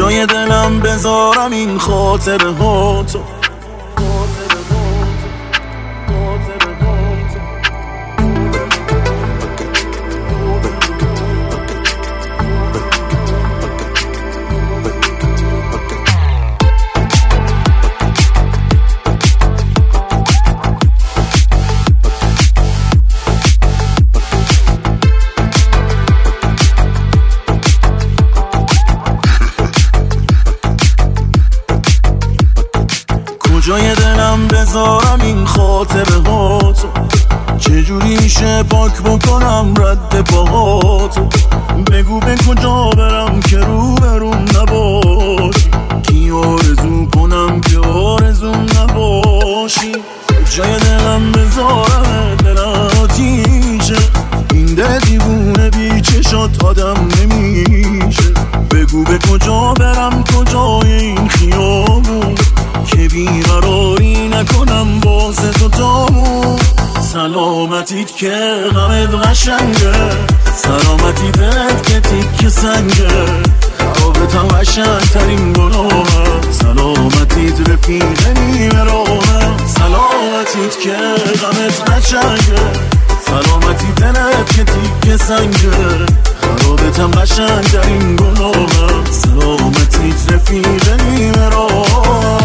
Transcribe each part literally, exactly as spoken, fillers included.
کجای دلم بذارم این خاطره ها تو؟ کجای دلم بذارم این خاطره ها تو؟ چجوری میشه پاک بکنم رد پاهاتو؟ بگو به کجا برم که رو برون نباشی؟ کی آرزو کنم که آرزوم نباشی؟ کجای دلم بذارم دلم آتیشه؟ این دل دیوونه بی چشات آدم نمیشه. بگو به کجا برم کجای این خیابون که بیقراری نکنم واسه تو تامون. سلامتیت که غمت قشنگه، سلامتی دلت که تیک سنگه، خرابتم قشنگ ترین گناهه، سلامتیت رفیق نیمه راهه. سلامتیت که غمت قشنگه، سلامتی دلت که تیک سنگه، خرابتم قشنگ ترین گناهه، سلامتیت رفیق نیمه راهه.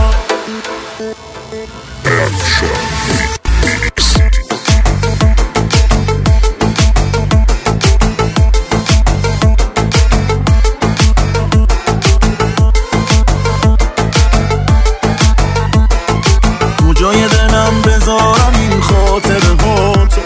کجای دلم بذارم این خاطره ها تو؟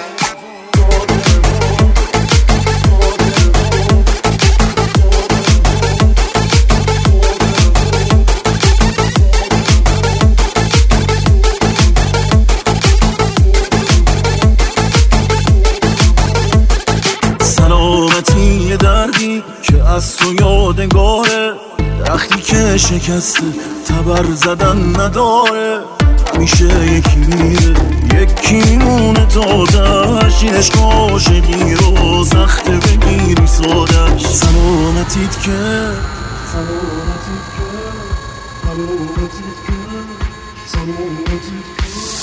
سلامتی یه دردی که از تو یادگاره، درختی که شکسته تبر زدن نداره، میشه یکی میره یکی مونه تا دشت، این عشق عاشقی رو سخته بگیری سادش. سلامتیت که سلامتیت که سلامتیت که سلامتیت که